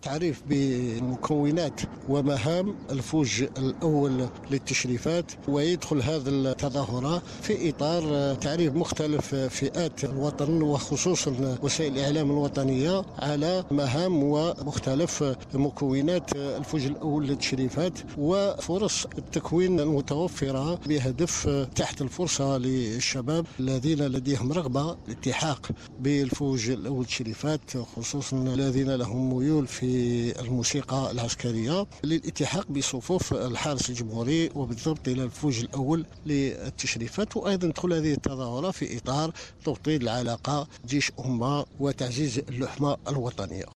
تعريف بمكونات ومهام الفوج الأول للتشريفات، ويدخل هذا التظاهرة في إطار تعريف مختلف فئات الوطن وخصوصا وسائل الإعلام الوطنية على مهام ومختلف مكونات الفوج الأول للتشريفات وفرص التكوين المتوفرة بهدف تحت الفرصة للشباب الذين لديهم رغبة الالتحاق بالفوج الأول للتشريفات، خصوصا الذين لهم ميول في الموسيقى العسكرية، للالتحاق بصفوف الحرس الجمهوري وبالضبط إلى الفوج الأول للتشريفات. وأيضا تدخل هذه التظاهرة في إطار توطيد العلاقة جيش أمة وتعزيز اللحمة الوطنية.